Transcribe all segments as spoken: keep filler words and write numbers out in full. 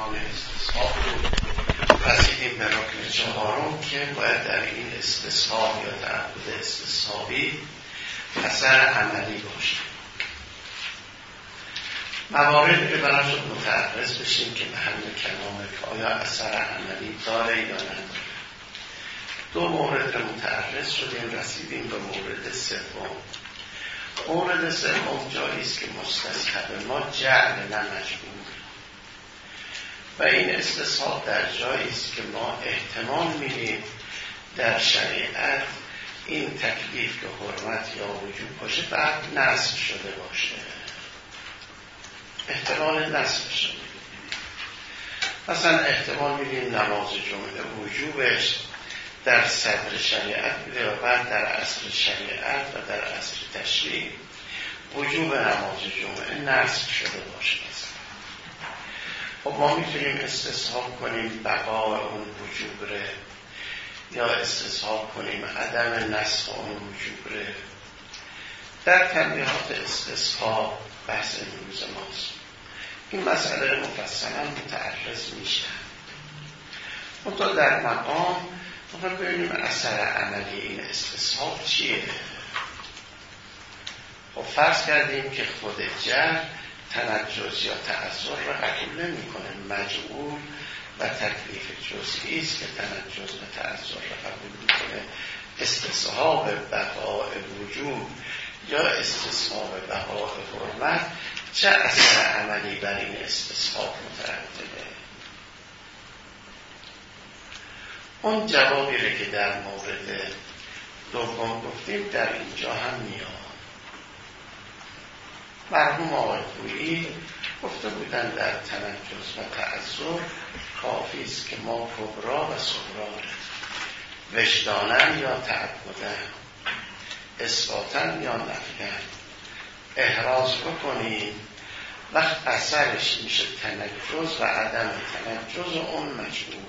ارکان استصحاب رو رسیدیم به رکن چهارم که باید در این استصحاب یا تعبد استصحابی اثر عملی باشه. مواردی که برای شد متعرض بشیم که محل کلامه که آیا اثر عملی داره یا نداره. دو مورد متعرض شدیم، رسیدیم به مورد سوم. مورد سوم جایی است که مستصحب ما جعل نه مجبور و این استصحاب در جایی است که ما احتمال میدیم در شریعت این تکلیف که حرمت یا وجوب باشه بعد نصب شده باشه، احتمال نصبش رو میدیم. مثلا احتمال میدیم نماز جمعه وجوبش در صدر شریعت بوده و بعد در عصر شریعت و در عصر تشریع وجوب نماز جمعه نصب شده باشه. مثلا خب ما میتونیم استصحاب کنیم بقای اون وجوب ره یا استصحاب کنیم عدم نسخ اون وجوب ره. در تنبیهات استصحاب بحث امروز ماست. این مسئله مفصلا متعرض میشه. منتها در مقام ما ببینیم اثر عملی این استصحاب چیه. خب فرض کردیم که خود جعل تنجز یا تعذر را قبول نمی کنه، مجعول و تکلیف جزئی است که تنجز و تعذر را قبول می کنه. استصحاب بقاء وجوب یا استصحاب بقاء حرمت چه اثر عملی بر این استصحاب مترتبه؟ اون جوابی رو که در مورد دوم گفتیم در اینجا هم میاد. مرحوم آقای پویی گفته بودن در تنجز و تعذر کافی است که ما کبرا و صغرا وجدانن یا تعبدن، اثباتن یا نفیان احراز بکنیم، وقت اثرش میشه تنجز و عدم تنجز اون مجبور.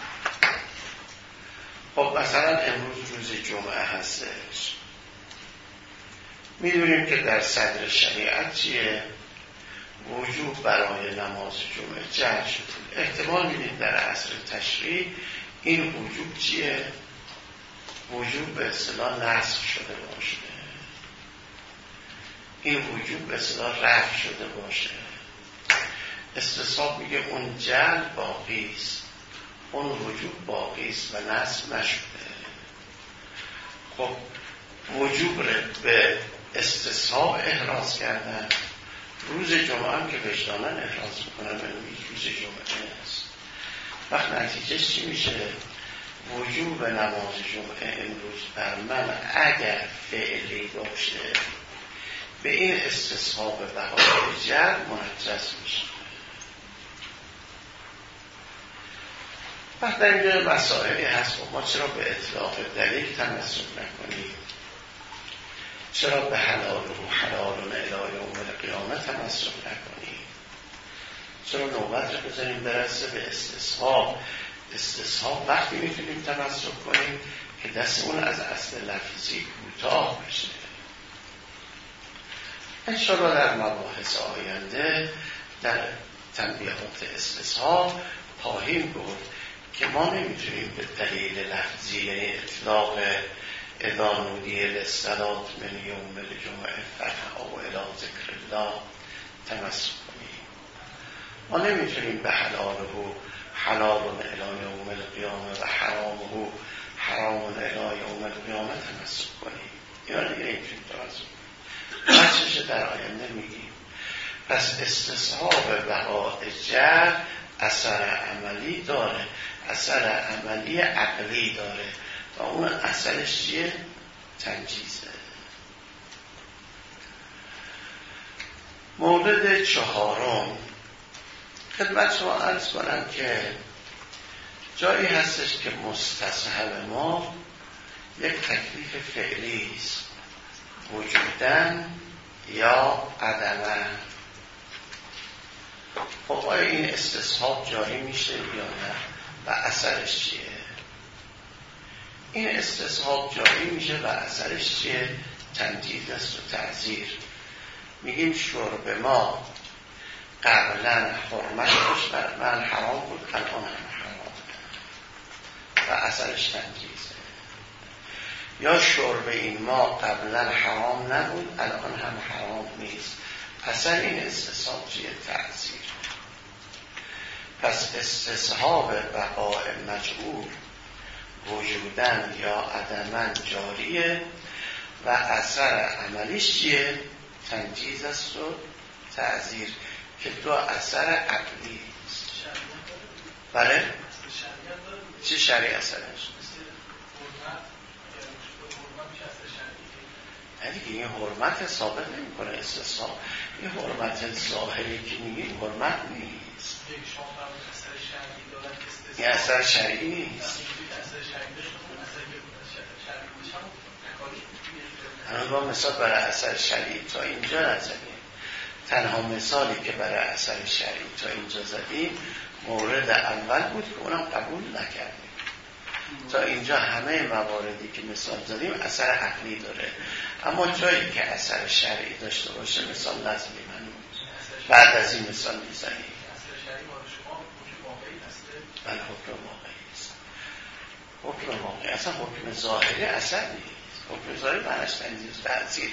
خب مثلا امروز روز جمعه هستش، میدونیم که در صدر شریعت چیه؟ وجوب برای نماز جمعه جعل شده. احتمال میدید در عصر تشریع این وجوب چیه؟ وجوب به اصطلاح نصب شده باشه، این وجوب به اصطلاح رفع شده باشه. استصحاب میگه اون جعل باقی است، اون وجوب باقی است و نصب نشده. خب وجوب رو به استصحاب احراز کردن، روز جمعه هم که وجدانن احراز میکنن این روز جمعه است. وقت نتیجه چی میشه؟ وجوب نماز جمعه امروز بر من اگر فعلی باشه به این استصحاب بقای جعل منجز میشه. وقت در اینجا مسائلی هست و ما چرا به اطلاق دلیل تمسک نکنیم؟ چرا به حلال و حلال و الی یوم القیامه تمسک نکنیم؟ چرا نوبت رو بذاریم برسه به استصحاب؟ استصحاب وقتی میتونیم تمسک کنیم که دستمون از اصل لفظی کوتاه بشه. انشاءالله در مباحث آینده در تنبیهات استصحاب خواهیم گفت که ما نمیتونیم به دلیل لفظی اطلاق اذا نودی للصلاة من یوم الجمعه فاسعوا الی ذکر الله تمسک کنیم. ما نمیتونیم به حلاله حلال الی یوم القیامه و حرامه حرام الی یوم القیامه تمسک کنیم. اینا دیگه نمیتونیم تمسک کنیم، بچهش در آینده میگیم. پس استصحاب بقاء جعل اثر عملی داره، اثر عملی عقلی داره و اون اثرش چیه؟ تنجیزه. مورد چهارم خدمت شما عرض کنم که جایی هستش که مستصحب ما یک تکلیف فعلی است، وجودن یا عدمن. خب آیا این استصحاب جاری میشه یا نه و اثرش چیه؟ این استصحاب جاری میشه و اثرش چیه؟ تندید است و تعزیر. میگیم شرب ما قبلا حرمتش بر من حرام بود، الان هم حرام و اثرش تنجیزه. یا شرب این ما قبلا حرام نبود، الان هم حرام نیست، اثر این استصحاب چیه؟ تعزیر. پس استصحاب بقاء مجعول وجودن یا عدمن جاریه و اثر عملیش چیه؟ تنجیز است و تعزیر که دو اثر عقلی است. بله؟ چه شرعی اثرش؟ نه دیگه این حرمت ثابت نمی کنه استصحاب. این حرمت ظاهری که میگیم حرمت نیست، این اثر شرعی نیست. هنوز با مثال برای اثر شرعی تا اینجا نزدیم. تنها مثالی که برای اثر شرعی تا اینجا زدیم مورد اول بود که اونم قبول نکردیم. تا اینجا همه مواردی که مثال زدیم اثر عقلی داره، اما جایی که اثر شرعی داشته باشه مثال لازم می‌مونه. بعد از این مثال میزنیم. اثر شرعی مال شما حکم واقعی هسته؟ بله حکم واقعی است. حکم واقعی اصلا حکم ظاهری اثر نیست. حکم ظاهری معنیش تنجیز تعزیره.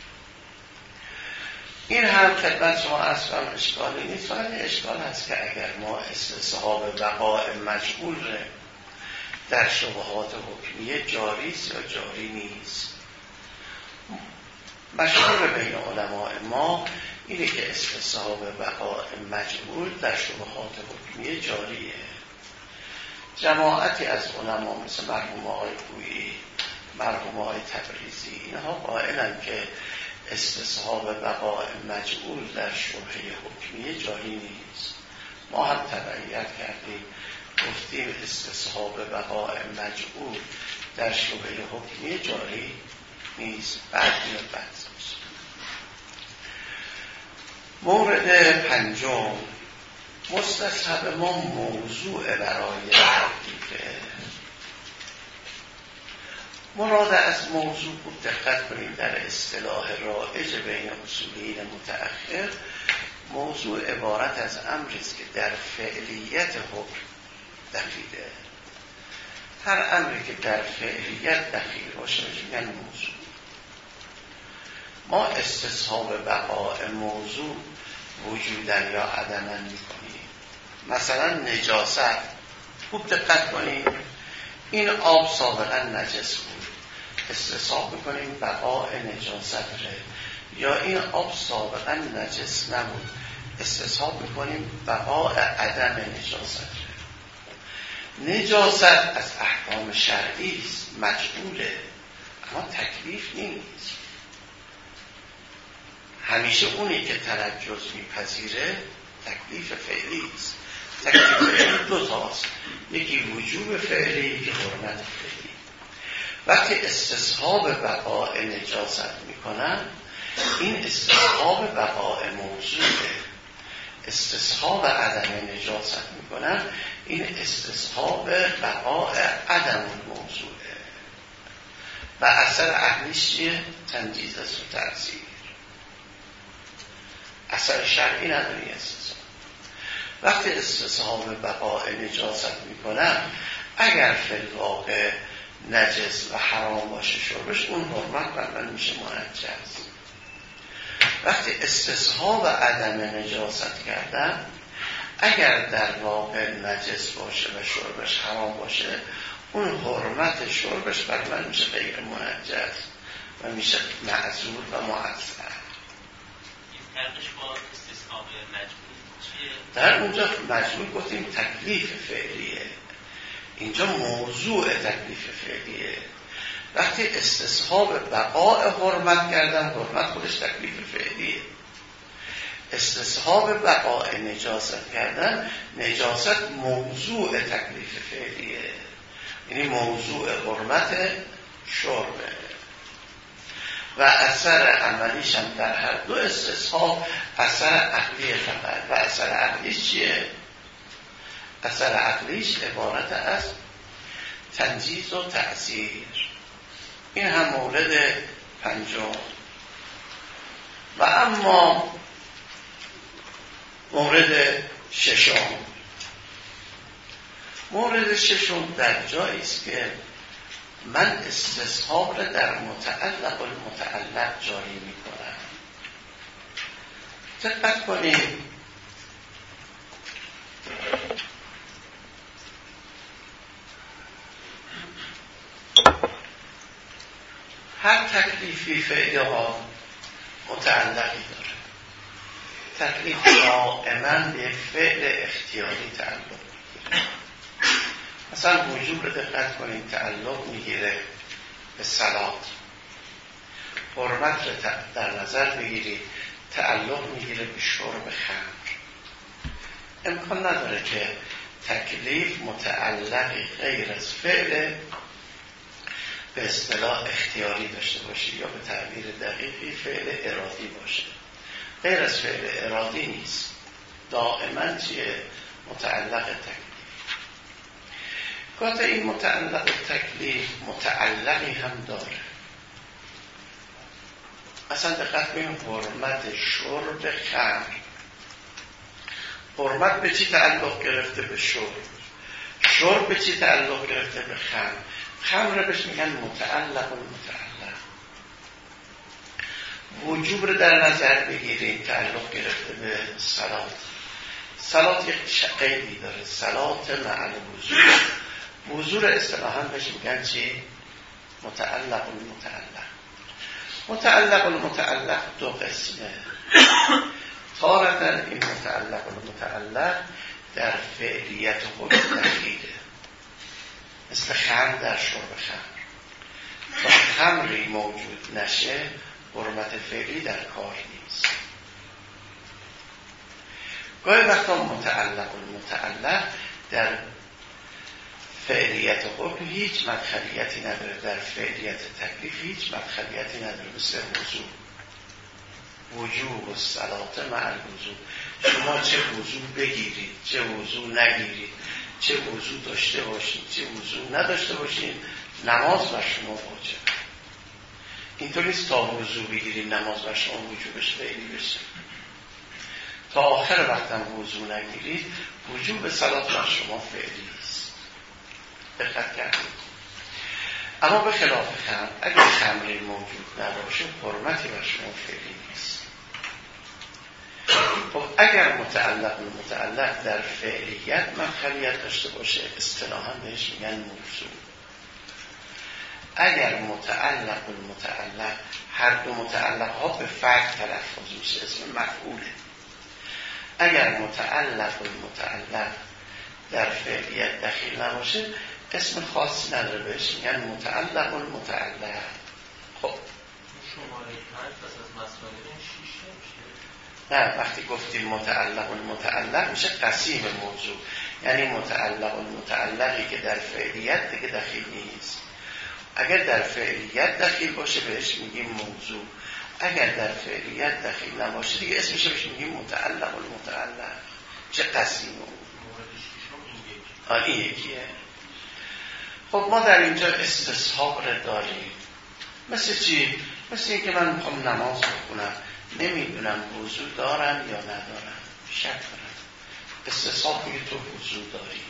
این هم خدمت شما اصلا اشکالی نیست، فقط اشکال هست که اگر ما استصحاب بقاء مجعول در شبهات حکمیه جاری است یا جاری نیست. مشهور بین علماء ما اینه که استصحاب بقاء مجعول در شبهات حکمیه جاریه. جماعتی از علما مثل مرحوم آقای گویی، مرحوم آقای تبریزی، اینها قائلن که استصحاب بقاء مجعول در شبهه حکمیه جاری نیست. ما هم تبعیت کردیم، گفتیم استصحاب بقاء مجعول در شبهه حکمیه جاری نیست. بعد میاد بعد مورد پنجم، مستصحب ما موضوع برای تکلیفه. مراد از موضوع بود دقت کنید در اصطلاح رایج بین اصولیین متأخر، موضوع عبارت از امری است که در فعلیت حکم دخیله. هر امری که در فعلیت دخیل باشه میگن موضوع. ما استصحاب بقاء موضوع وجودن یا عدمن میکنیم. مثلا نجاست، خوب دقت کنیم، این آب سابقا نجس بود، استصحاب میکنیم بقاء نجاست ره. یا این آب سابقا نجس نبود، استصحاب میکنیم بقاء عدم نجاست ره. نجاست از احکام شرعی است، مجعوله، اما تکلیف نیست. همیشه اونی که تنجس میپذیره تکلیف فعلی است. تکلیف فعلی دو تاست، یکی وجوب فعلی، یکی حرمت فعلی. وقتی استصحاب بقاء نجاست میکنن، این استصحاب بقاء موضوعه. استصحاب عدم نجاست میکنن، این استصحاب بقاء عدم موضوعه و اثر عقلیش چیه؟ تنجیز است و تعزیر. اثر شرعی نداری استصحاب. وقتی استصحاب بقاء نجاست میکنن، اگر فی الواقع نجس و حرام باشه شربش، اون حرمت بر من میشه منجس. وقتی استصحاب عدم نجاست کردن، اگر در واقع نجس باشه و شربش حرام باشه، اون حرمت شربش بر من میشه غیر منجس و میشه معذور و معذر. فرقش با استصحاب مجبور چیه؟ در اونجا مجبور گفتیم تکلیف فعلیه، اینجا موضوع تکلیف فعلیه. وقتی استصحاب بقاء حرمت کردن، حرمت خودش تکلیف فعلیه. استصحاب بقاء نجاست کردن، نجاست موضوع تکلیف فعلیه، یعنی موضوع حرمت شربه و اثر عملیش هم در هر دو استصحاب اثر عقلی فقط. و اثر عقلیش چیه؟ اثر عقلیش عبارت از تنجیز و تأثیر. این هم مورد پنجم. و اما مورد ششم مورد ششم در جایی است که من استصحاب را در متعلق المتعلق جاری می کنم. دقت کنید، هر تکلیفی فعلها متعلقی داره. تکلیف دائما به فعل اختیاری تعلق میگیره. مثلا وجوب رو دقت کنید، تعلق میگیره به صلات. حرمت رو در نظر بگیرید، تعلق میگیره به شرب خمر. امکان نداره که تکلیف متعلقی غیر از فعل به اصطلاح اختیاری داشته باشه یا به تعبیر دقیقی فعل ارادی باشه. غیر از فعل ارادی نیست، دائما چیه؟ متعلق تکلیف. گاهی این متعلق تکلیف متعلقی هم داره. اصلا دقت کنیم، حرمت شرب خمر، حرمت به چی تعلق گرفته؟ به شرب. شرب به چی تعلق گرفته؟ به خمر. خمر بهش میگن متعلق المتعلق. وجوب رو در نظر بگیریم، تعلق گرفته به صلات. صلات یک قیدی داره، صلات مع الوضوء. وضوء رو اصطلاحاً بهش میگن چی؟ متعلق المتعلق. متعلق المتعلق دو قسمه. تارة این متعلق المتعلق در فعلیت خود دخیله، مثل خمر در شرب خمر. تا خمری موجود نشه حرمت فعلی در کار نیست. گاهی وقتا متعلق المتعلق در فعلیت خود هیچ مدخلیتی نداره، در فعلیت تکلیف هیچ مدخلیتی نداره، مثل وضوء. وجوب و صلات مع الوضوء. شما چه وضوء بگیرید، چه وضوء نگیرید، چه وضوء داشته باشید، چه وضوء نداشته باشید، نماز بر شما واجب. اینطور نیست تا وضوء بگیرید نماز بر شما وجوبش فعلی بشه. تا آخر وقتم وضوء نگیرید وجوب صلات بر شما فعلی است. دقت کردید؟ اما به خلاف خمر، اگر خمری موجود نباشه حرمتی بر شما فعلی نیست. خب اگر متعلق متعلق در فعلیت مدخلیت داشته باشه اصطلاحاً بهش میگن موضوع. اگر متعلق متعلق، هر دو متعلق ها به فرد تلفظ میشه، اسم مفعوله. اگر متعلق متعلق در فعلیت دخیل نباشه اسم خاصی نداره، بهش میگن متعلق متعلق. خب شماره پنج پس از مسئله این شیش نمیشه؟ نه، وقتی گفتیم متعلق متعلق میشه قسیم موضوع، یعنی متعلق متعلقی که در فعلیت دیگه دخیل نیست. اگر در فعلیت دخیل باشه بهش میگیم موضوع، اگر در فعلیت دخیل نباشه دیگه اسمش بهش میگیم متعلق متعلق. چه قسیم آن این یکیه. خب ما در اینجا استصحاب را داریم. مثل چی؟ مثل این که من میخوام نماز بخونم، نمیدونم وضو دارم یا ندارم، شک کنم. استصحاب میگه تو وضو داری.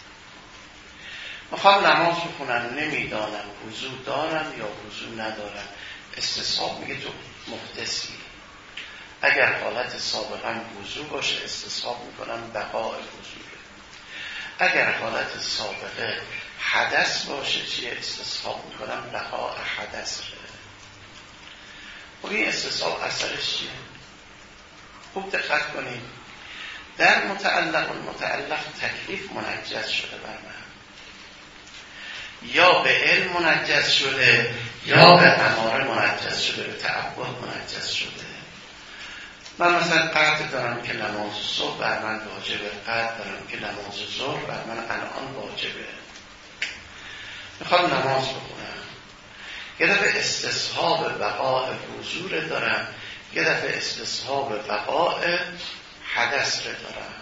میخوام نماز بخونم، نمیدانم وضو دارم یا وضو ندارم، استصحاب میگه تو محدثی. اگر حالت سابقا وضو باشه استصحاب میکنم بقاء وضو. اگر حالت سابقه حدث باشه چیه؟ استصحاب میکنم بقاء حدث. خب این استصحاب اثرش چیه؟ خوب دقت کنید. در متعلق المتعلق تکلیف منجز شده بر من، یا به علم منجز شده یا به اماره منجز شده، به تعبد منجز شده. من مثلا قطع دارم که نماز صبح بر من واجبه، قطع دارم که نماز ظهر بر من الان واجبه، میخوام نماز بخونم. یه دفعه استصحاب بقاء وضو دارم، یه دفعه استصحاب بقاء حدث دارم.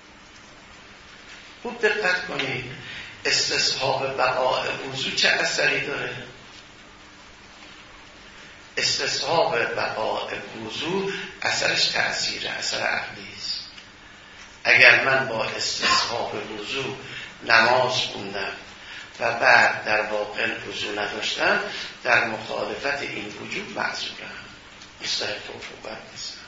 خوب دقت کنید، استصحاب بقاء وضو چه اثری داره؟ استصحاب بقاء وضو اثرش تأثیر، اثر عقلی است. اگر من با استصحاب وضو نماز خوندم و بعد در واقع وضو نداشتم، در مخالفت این وجوب معذورم، مستحق عقوبت نیستم.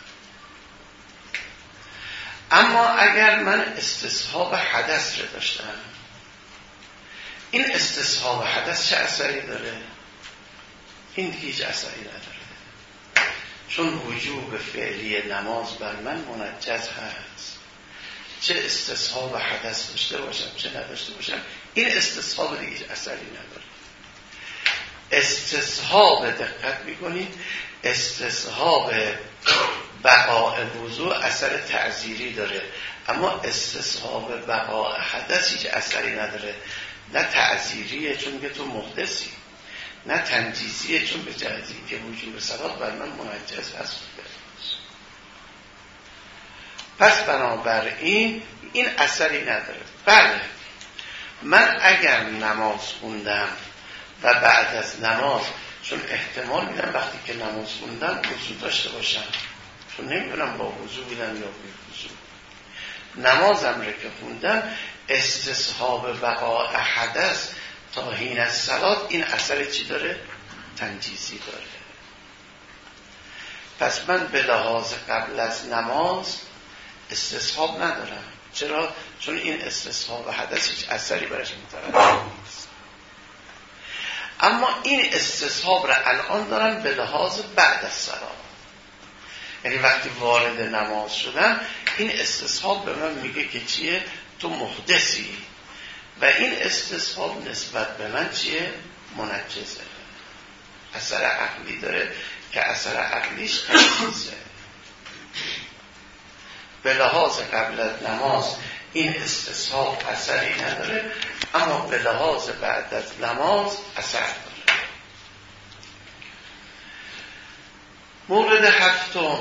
اما اگر من استصحاب حدث رو داشتم، این استصحاب حدث چه اثری داره؟ این هیچ اثری نداره، چون وجوب فعلی نماز بر من منجز هست. چه استصحاب حدث داشته باشم چه نداشته باشم، این استصحاب دیگه هیچ اثری نداره. استصحاب، دقت میکنید، استصحاب بقاء وضوء اثر تعزیری داره، اما استصحاب بقاء حدث هیچ اثری نداره. نه تعزیریه چون میگه تو محدثی، نه تنجیزیه چون به جهتی که وجوب صلات بر من منجز هست. پس بنابراین این اثری نداره. بله، من اگر نماز خوندم و بعد از نماز، چون احتمال میدم وقتی که نماز خوندم وضو داشته باشم، چون نمیدونم با وضو بودم یا بی وضو، نمازم رو که خوندم استصحاب بقاء حدث تا حین الصلات، این اثر چی داره؟ تنجیزی داره. پس من به لحاظ قبل از نماز استصحاب ندارم. چرا؟ چون این استصحاب حدث هیچ اثری برش مترتب نیست. اما این استصحاب را الان دارم به لحاظ بعد از صلات، یعنی وقتی وارد نماز شدم این استصحاب به من میگه که چیه؟ تو محدثی، و این استصحاب نسبت به من چیه؟ منجزه، اثر عقلی داره که اثر عقلیش تنجیزه. به لحاظ قبل از نماز این استصحاب اثری نداره، اما به لحاظ بعد از نماز اثر داره. مورد هفتم،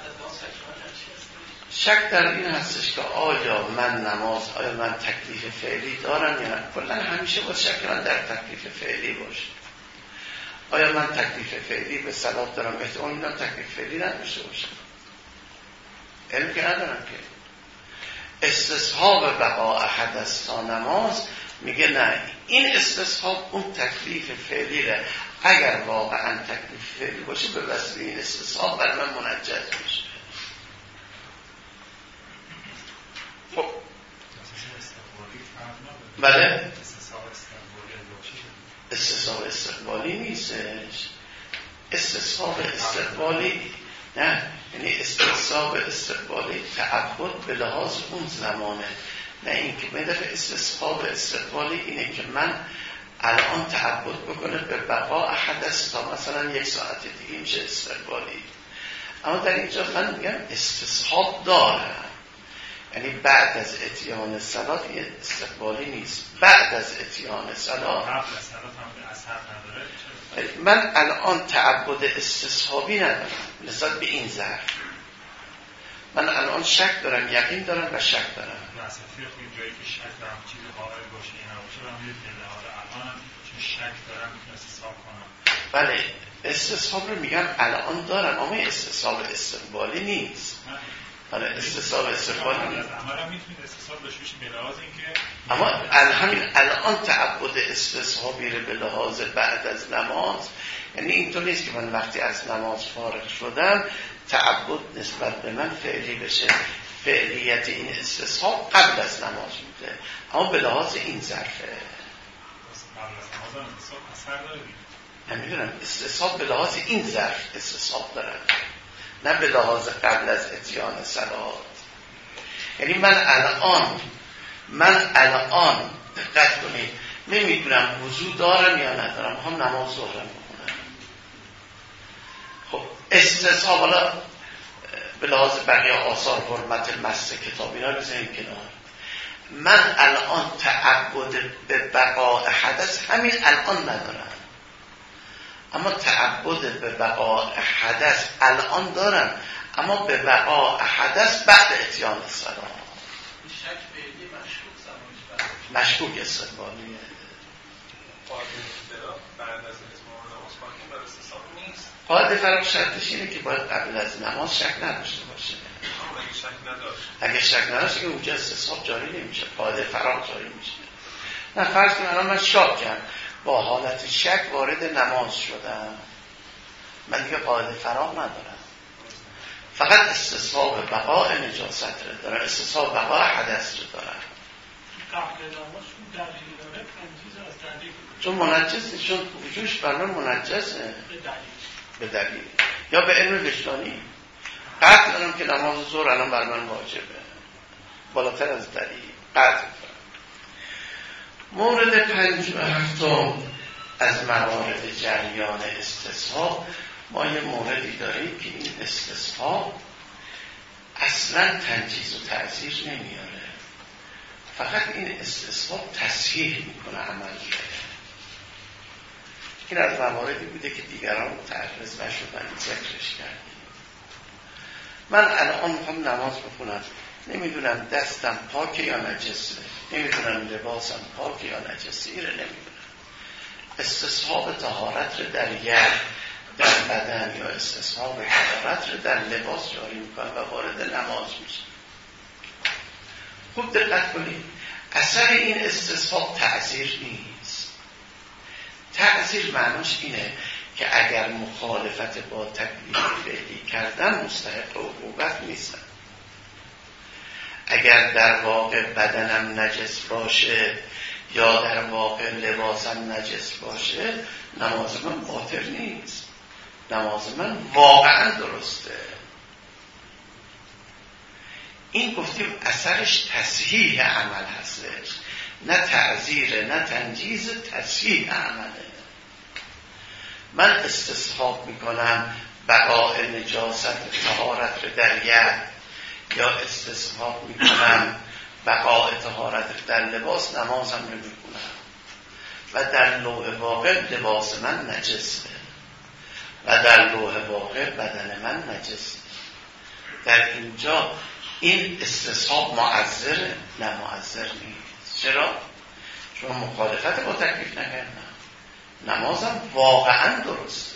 شک در این هستش که آیا من نماز، آیا من تکلیف فعلی دارم یا نه. کلا همیشه با شک من در تکلیف فعلی باشه. آیا من تکلیف فعلی به صلات دارم؟ احتمال میدم تکلیف فعلی نداشته باشم، علم که ندارم که. استصحاب بقاء حدث تا نماز میگه نه، این استصحاب اون تکلیف فعلی ره، اگر واقعا تکلیف فعلی باشه به واسطه این استصحاب بر من منجز میشه. خب بله، استصحاب استقبالی نیستش. استصحاب استقبالی نه، یعنی استصحاب استقبالی تعبد به لحاظ اون زمانه، نه اینکه مدف استصحاب استقبالی اینه که من الان تعبد بکنه به بقاء حدث تا مثلا یک ساعت دیگه میشه استقبالی. اما در اینجا من میگم استصحاب دارم، یعنی بعد از اتیان صلات یه استقبالی نیست. بعد از اتیان صلات من الان تعبد استصحابی ندارم نسبت به این ظرف. من الان شک دارم، یقین دارم و شک دارم. نصفی خیلی جایی که شک دارم چیزی قائل باشه اینا باشه و میدید الان چون شک دارم میتونم استصحاب کنم. بله، استصحاب رو میگم الان دارم، اما استصحاب استقبالی نیست. آره، استصحاب استقبالی نیست. اما هم میتونید استصحاب داشته باشید به لحاظ اینکه اما همین الان تعبد استصحابی رو به لحاظ بعد از نماز، یعنی اینطور نیست که من وقتی از نماز فارغ شدم تعبد نسبت به من فعلی بشه. فعلیت این استصحاب قبل از نماز بوده، اما به لحاظ این ظرفه. قبل از نماز هم استصحاب اثر داره دیگه. نمیدونم، استصحاب به لحاظ این ظرف استصحاب دارن، نه به لحاظ قبل از اتیان صلات. یعنی من الان من الان دقت کنید، نمیدونم وضو دارم یا ندارم، هم نماز ظهرم بکنم. خب استصحاب، حالا به لحاظ بقیه آثار حرمت مس کتاب اینا بزنیم کنار. من الان تعبد به بقاء حدث همین الان ندارم، اما تعبد به بقاء حدث الان دارم، اما به بقاء حدث بعد اتیان صلات. شک فعلی مشکوک زمانش مشکوک استقبالیه. بعد از اتمام نماز پاکی بر استصحاب نیست. قاعده فرق شرطش اینه که باید قبل از نماز شک نداشته باشه. اما اگه شک نداشت. اگه شک نداشت که اونجا استصحاب جاری نمیشه، قاعده فراغ جاری میشه. نه فرض کنم الان من شاکم با حالت شک وارد نماز شدم، من دیگه قاعده فراغ ندارم، فقط استصحاب بقاء نجاست رو دارم، استصحاب بقاء حدث رو دارم. قبل نماز دلیل داره تنجیز از دلیل، چون منجزه، چون وجودش بر من منجزه به دلیل به دلیل یا به علم وجدانی. قطع دارم که نماز ظهر الان بر من واجبه، بالاتر از دلیل قطع دارم. مورد پنج و هفتم از موارد جریان استصحاب، ما یه موردی داریم که این استصحاب اصلا تنجیز و تعزیر نمیاره، فقط این استصحاب تصحیح میکنه عمل رو. این از مواردی بوده که دیگران متعرض نشدن ذکرش کردیم. من الان میخوام نماز بخونم، نمیدونم دستم پاکه یا نجسه، نمیدونم لباسم پاکه یا نجسه، این رو نمیدونم. استصحاب طهارت رو در ید، در بدن یا استصحاب طهارت رو در لباس جاری میکنم و وارد نماز میشه. خوب دقت کنید، اثر این استصحاب تعزیر نیست. تعزیر معناش اینه که اگر مخالفت با تکلیف فعلی کردن مستحق عقوبت نیستن. اگر در واقع بدنم نجس باشه یا در واقع لباسم نجس باشه، نماز من باطل نیست، نماز من واقعا درسته. این گفتیم اثرش تصحیح عمل هستش، نه تعزیره نه تنجیز، تصحیح عمله. من استصحاب میکنم بقاء نجاست طهارت رو در ید یا استصحاب میکنم بقاء طهارت در لباس، نمازم نمیکنم و در لوح واقع لباس من نجسه و در لوح واقع بدن من نجسه. در اینجا این استصحاب معذره؟ نه معذر نیست. چرا؟ چون مخالفت با تکلیف نکردم، نمازم واقعا درسته،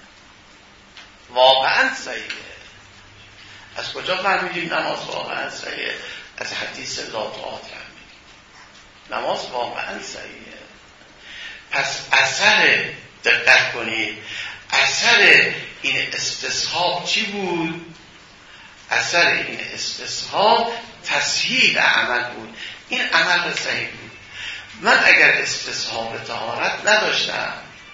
واقعا صحیحه. از کجا فهمیدیم نماز واقعا صحیحه؟ از حدیث لا طاعت فهمیدیم نماز واقعا صحیحه. پس اثر، دقت کنید، اثر این استصحاب چی بود؟ اثر این استصحاب تصحیح عمل بود، این عمل صحیح بود. من اگر استصحاب طهارت نداشتم،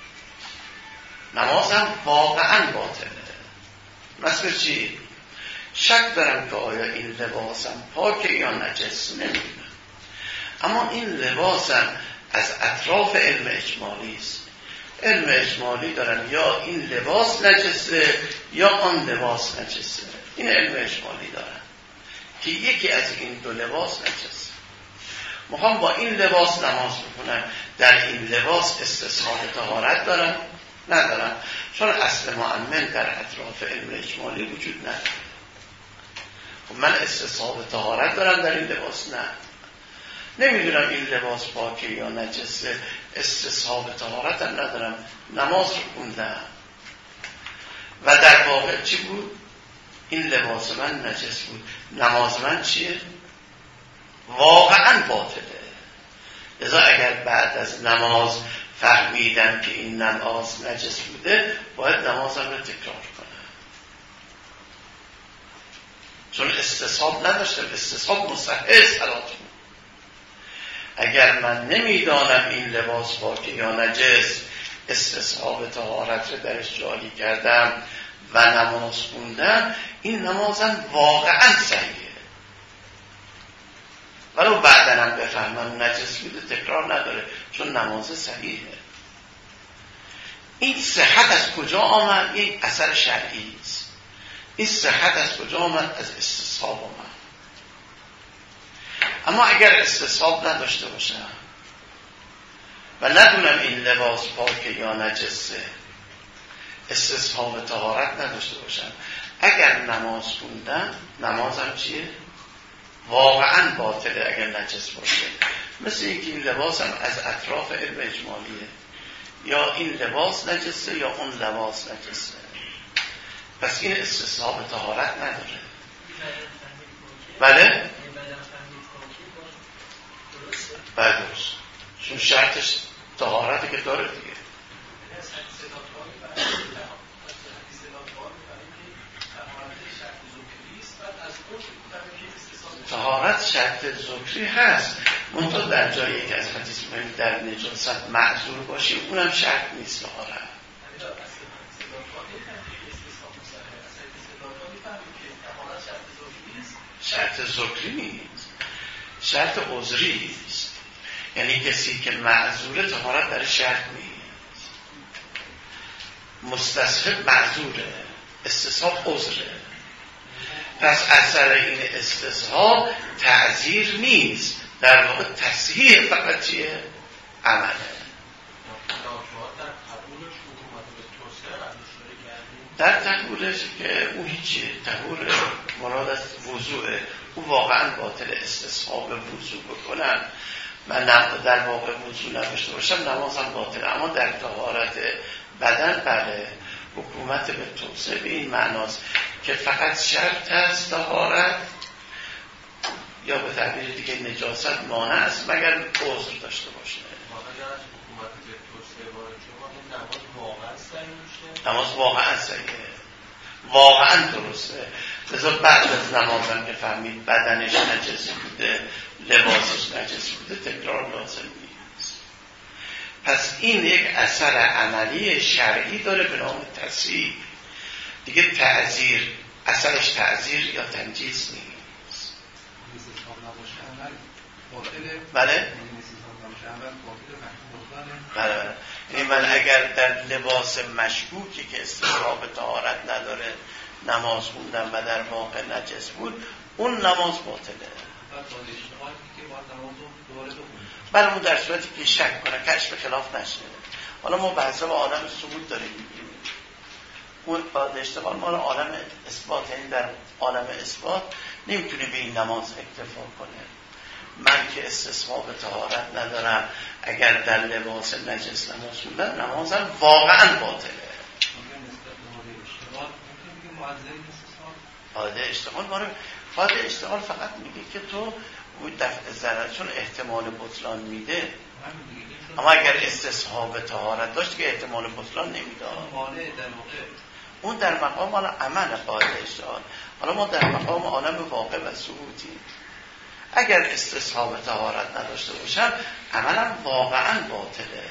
نمازم واقعا باطله. مثل چی؟ شک دارم که آیا این لباسم پاکه یا نجس، نمیدونم، اما این لباسم از اطراف علم اجمالی است. علم اجمالی دارم یا این لباس نجسه یا آن لباس نجسه. این علم اجمالی دارم که یکی از این دو لباس نجسه. میخوام با این لباس نماز بکنم، در این لباس استصحاب طهارت دارم؟ ندارم، چون اصل مؤمن در اطراف علم اجمالی وجود نداره. خب من استصحاب طهارت دارم در این لباس؟ نه، نمیدونم این لباس پاکه یا نجسه، استصحاب طهارت هم ندارم، نماز رو خوندم و در واقع چی بود؟ این لباس من نجس بود، نماز من چیه؟ واقعا باطله. لذا اگر بعد از نماز فهمیدم که این نماز نجس بوده، باید نمازم رو تکرار کنم، چون استصحاب نداشتم، استصحاب مصحح صلات بود. اگر من نمیدانم این لباس پاکه یا نجس، استصحاب طهارت رو درش جاری کردم و نماز خوندم، این نمازم واقعا صحیحه. ولو بعدنم بفهمم نجس بوده، تکرار نداره، چون نماز صحیحه. این صحت از کجا آمد؟ این اثر شرعی است. این صحت از کجا آمد؟ از استصحاب آمد. اما اگر استصحاب نداشته باشم و ندونم این لباس پاکه یا نجسه، استصحاب طهارت نداشته باشم، اگر نماز خوندم، نمازم چیه؟ واقعا باطله اگر نجس باشه. مثل اینکه این لباسم از اطراف علم اجمالیه، یا این لباس نجسه یا اون لباس نجسه. پس این استصحاب طهارت نداره. بله؟ بله درست، چون شرطش طهارتی که داره دیگه. طهارت شرط ذکری هست، منطقه در جایی که از حدیث مهم در نجاست معذور باشیم اونم شرط نیست طهارت. شرط ذکری نیست، شرط عذری است. یعنی کسی که معذوره طهارت در شرط نیست. مستصحب معذوره، استصحاب عذره. پس اثر این استصحاب تعذیر نیست، در واقع تصحیح فقط چیه؟ عمله. در تحولش که اون هیچیه، تحول مراد از وضوعه، اون واقعا باطل استصحاب وضوع بکنن. من در واقع وضوع نداشته باشم نمازم باطل، اما در طهارت بدن بله حکومت به توسعه به این معناست که فقط شرط است طهارت، یا به تعبیر دیگه نجاست مانع است مگر عذر داشته باشه. نماز واقعا صحیحه، واقعا درسته. لذا بعد از نمازم که فهمید بدنش نجس بوده، لباسش نجس بوده، تکرار لازم نیست. پس این یک اثر عملی شرعی داره به نام تصحیح. دیگه تعذیر اثرش تعذیر یا تنجیز نیست. بله؟ بله. یعنی من اگر در لباس مشکوکی که استحباب طهارت نداره نماز خوندم و در واقع نجس بود، اون نماز باطله. بله، اون در صورتی که شک کنه، کشف خلاف نشه. حالا ما بحثا با عالم ثبوت داریم می‌بینیم. اون بعد اشتغال ما عالم اثبات، یعنی در عالم اثبات نمیتونه به این نماز اکتفا کنه. من که استصحاب طهارت ندارم، اگر در لباس نجس نماز خوندم نمازم واقعا باطله. قاعده اشتغال ما رو قاعده اشتغال فقط میگه که تو دفع ضرر، چون احتمال بطلان میده. اما اگر استصحاب طهارت داشت که احتمال بطلان نمیداد. اون در مقام عمل قاعده اشتغال. حالا ما در مقام عالم واقع و ثبوتی. اگر استصحاب طهارت نداشته باشم عملم واقعا باطله.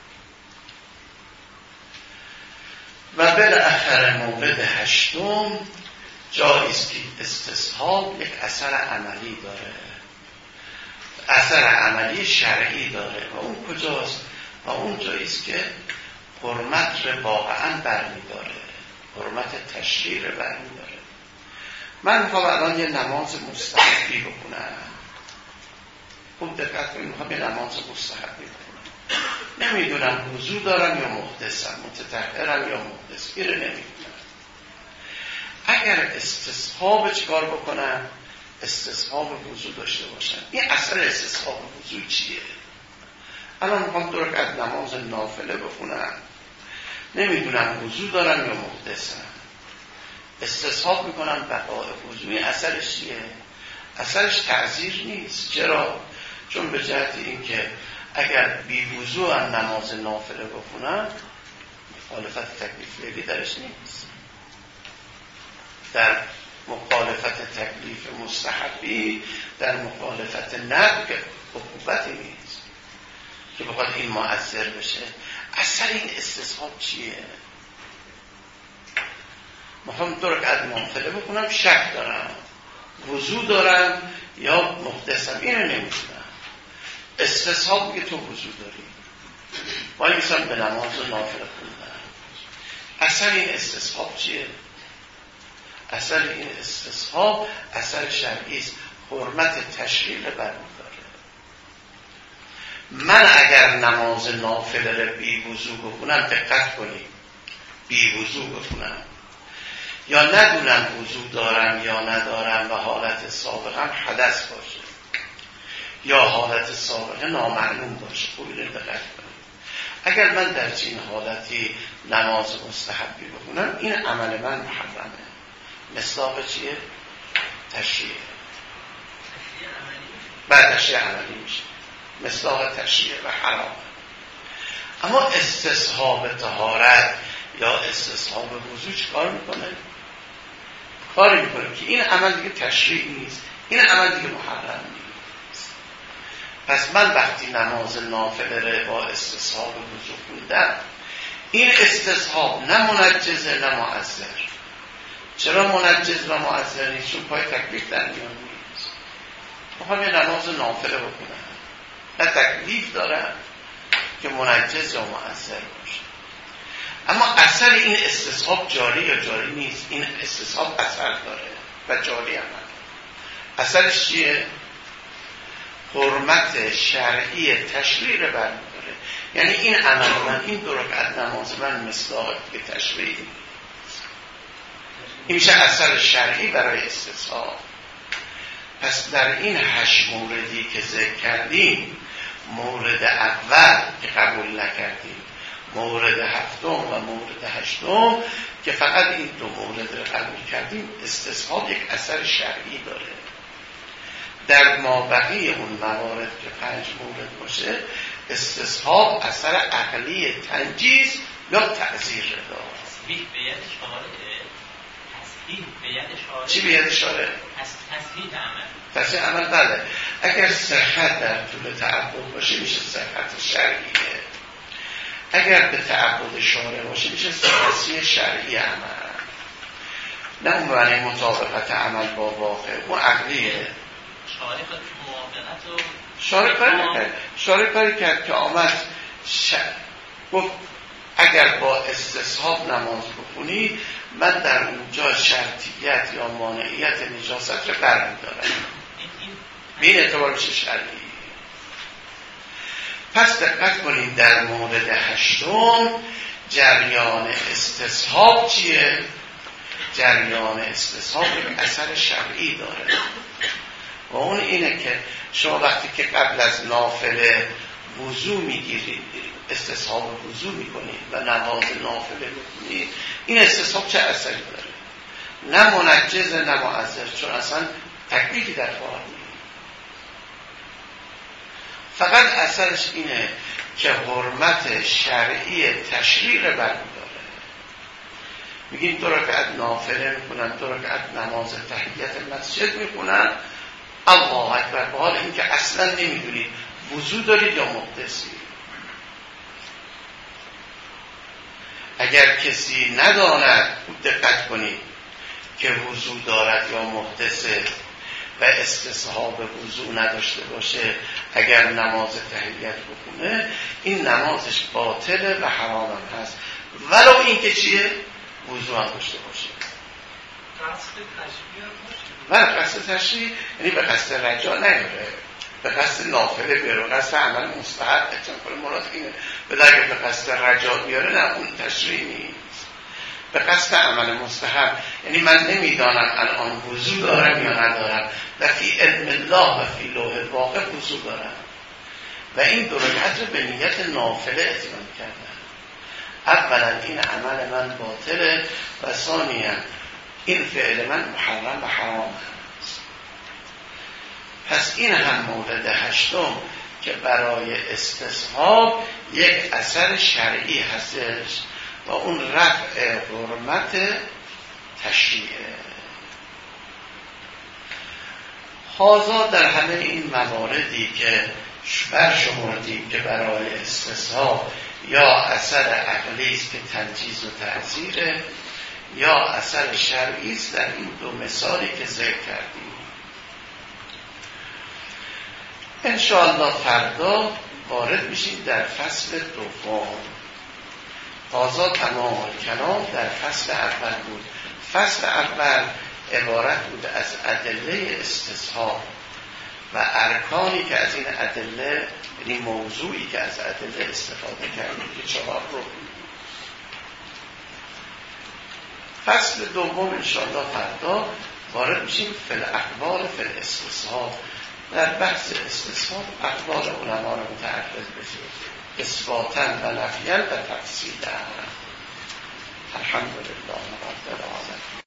و بالاخره مورد هشتم جاییست که استصحاب یک اثر عملی داره، اثر عملی شرعی داره. و اون کجاست؟ و اون جاییست که حرمت رو واقعا برمیداره، حرمت تشریع رو برمیداره. من میخوام الان یه نماز مستحبی بکنم، خوب دقت کنید، میخوام یه نماز مستحبی بکنم، نمیدونم وضو دارم یا محدثم، متطهرم یا محدث، این رو نمیدونم. اگر استصحاب چیکار بکنم؟ استصحاب وضو داشته باشم. این اثر استصحاب وضو چیه؟ الان میخوام دو رکعت نماز نافله بخونم، نمیدونم وضو دارم یا محدثم، استصحاب میکنم بقاء وضوی، اثرش چیه؟ اثرش تعذیر نیست. چرا؟ چون به جهت این که اگر بی وضو هم نماز نافله بخونم مخالفت تکلیف لیلی درش نیست. در مخالفت تکلیف مستحبی، در مخالفت ندب که عقوبتی نیست که بخواد این مؤثر بشه. اثر این استصحاب چیه؟ میخوام دو رکعت نافله بکنم، شک دارم وضو دارم یا محدثم، اینو نمیدونم. استصحاب میگه تو وضو داری، ولی مثلا به نماز نافله خوندم. اثر این استصحاب چیه؟ اثر این استصحاب اثر شرعی است، حرمت تشریع برمی‌داره. من اگر نماز نافله رو بی وضو بخونم، دقت کنید، بی وضو بخونم یا ندونم وضو دارم یا ندارم و حالت سابقم حدث باشه یا حالت سابقه نامعلوم باشه، خوبی رو دقت کنید. اگر من در چین حالتی نماز مستحبی بخونم، این عمل من محرمه. مصداق چیه؟ تشریع. بعد تشریع عملی میشه، مصداق تشریع و حرام. اما استصحاب طهارت یا استصحاب وضو چی کار میکنه؟ کاری میکنه که این عمل دیگه تشریع نیست، این عمل دیگه محرم نیست. پس من وقتی نماز نافله با استصحاب وضو خوندم، این استصحاب نه منجزه نه مؤثر. چرا منجز و مؤثر نیست؟ چون پای تکلیف در میان نیست. میخوام یه نماز نافله بکنم، نه تکلیف دارم که منجز یا مؤثر باشه. اما اثر این استصحاب جاری یا جاری نیست. این استصحاب اثر داره و جاری عمل. اثرش چیه؟ حرمت شرعی تشریع رو برمی‌داره. یعنی این عمل من، این دو رکعت نماز من مصداق به تشریع، این میشه اثر شرعی برای استصحاب. پس در این هشت موردی که ذکر کردیم، مورد اول که قبول نکردیم، مورد هفتم و مورد هشتم که فقط این دو مورد رو قبول کردیم، استصحاب یک اثر شرعی داره. در مابقی اون موارد که پنج مورد باشه، استصحاب اثر عقلی تنجیز یا تعزیر داره. تصحیح به ید اشاره، تصحیح به ید اشاره. چی به ید اشاره؟ تصحیح عمل. تصحیح عمل بله. اگر صحت در طول تعبد باشه میشه صحت شرعیه. اگر به تعبد شارع باشه میشه تصحیح شرعی عمل. نه اون معنی مطابقت عمل با واقع، اون عقلیه. شارع خود موافقت و شارع کاری نکرد. شارع کاری کرد که آمد ش... گفت اگر با استصحاب نماز بخونی، من در اونجا شرطیت یا مانعیت نجاست رو برمی‌دارم. به این اعتبار میشه شرعی. پس دقت کنید در مورد هشتم جریان استصحاب چیه؟ جریان استصحاب یک اثر شرعی داره و اون اینه که شما وقتی که قبل از نافله وضو میگیرید، استصحاب وضو میکنید و نماز نافله میکنید، این استصحاب چه اثری داره؟ نه منجز نه مؤثر، چون اصلا تکلیفی در کار نیست. فقط اثرش اینه که حرمت شرعی تشریع برمی‌داره. میگین دو رکعت نافله میکنن، دو رکعت نماز تحیت مسجد میکنن، الله اکبر، به حال اینکه اصلا نمیدونید وضو دارید یا محدثی. اگر کسی نداند، دقت کنید که وضو دارد یا محدثه و استصحاب وضو نداشته باشه، اگر نماز تحیت بکنه، این نمازش باطله و حرام هم هست، ولو این که چیه؟ وضو هم داشته باشه. قصد تشریع و قصد تشریع یعنی به قصد رجا نیاره، به قصد نافله بیاره، به قصد عمل مستحب. احتمال کنه مراد اینه، ولی اگر به قصد رجا بیاره، نه اون تشریع نیست. به قصد عمل مستحب یعنی من نمیدانم الان وضو دارم یا ندارم و فی علم الله و فی لوح الواقع وضو دارم و این دو رکعت رو به نیت نافله اتمام کردم. اولا این عمل من باطله و ثانیا این فعل من محرم و حرام هست. پس این هم مورد هشتم که برای استصحاب یک اثر شرعی هستش و اون رفع حرمت تشریعه. حاضر در همه این مواردی که برشمردیم که برای استصحاب یا اثر عقلی است که تنجیز و تعزیره یا اثر شرعی است، در این دو مثالی که ذکر کردیم. انشاءالله فردا وارد میشیم در فصل دوم. تازه تمام کلام در فصل اول بود. فصل اول عبارت بود از ادله استصحاب و ارکانی که از این ادله، یعنی موضوعی که از ادله استفاده کردیم که چهار رو. فصل دوم انشاءالله فردا وارد میشیم فی الاقوال فی الاستصحاب. در بحث استصحاب اقوال علما رو متعرض بشیم، اثباتا و نفیا و تفصیلا. الحمدلله رب العالمین.